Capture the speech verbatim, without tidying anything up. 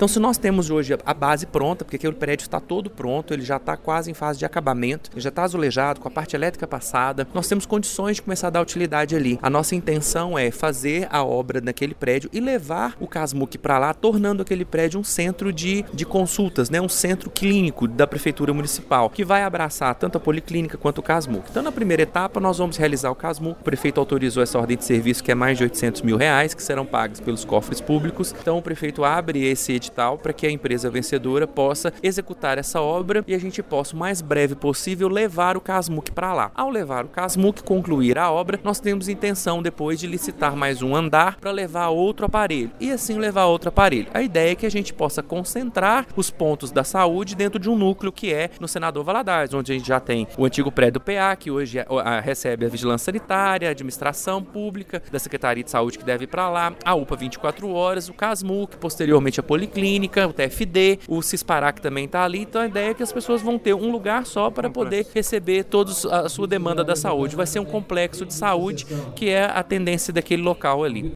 Então, se nós temos hoje a base pronta, porque aquele prédio está todo pronto, ele já está quase em fase de acabamento, ele já está azulejado, com a parte elétrica passada, nós temos condições de começar a dar utilidade ali. A nossa intenção é fazer a obra naquele prédio e levar o Casmuc para lá, tornando aquele prédio um centro de, de consultas, né? Um centro clínico da Prefeitura Municipal, que vai abraçar tanto a Policlínica quanto o Casmuc. Então, na primeira etapa, nós vamos realizar o Casmuc. O prefeito autorizou essa ordem de serviço, que é mais de oitocentos mil reais, que serão pagos pelos cofres públicos. Então, o prefeito abre esse edital para que a empresa vencedora possa executar essa obra e a gente possa, o mais breve possível, levar o Casmuc para lá. Ao levar o Casmuc, concluir a obra, nós temos intenção depois de licitar mais um andar para levar outro aparelho e assim levar outro aparelho. A ideia é que a gente possa concentrar os pontos da saúde dentro de um núcleo que é no Senador Valadares, onde a gente já tem o antigo prédio do P A, que hoje é, a, recebe a vigilância sanitária, a administração pública, da Secretaria de Saúde que deve ir para lá, a U P A vinte e quatro horas, o Casmuc, posteriormente a Policlínica, o T F D, o Cisparac também está ali. Então a ideia é que as pessoas vão ter um lugar só para poder receber toda a sua demanda da saúde. Vai ser um complexo de saúde que é a tendência daquele local ali.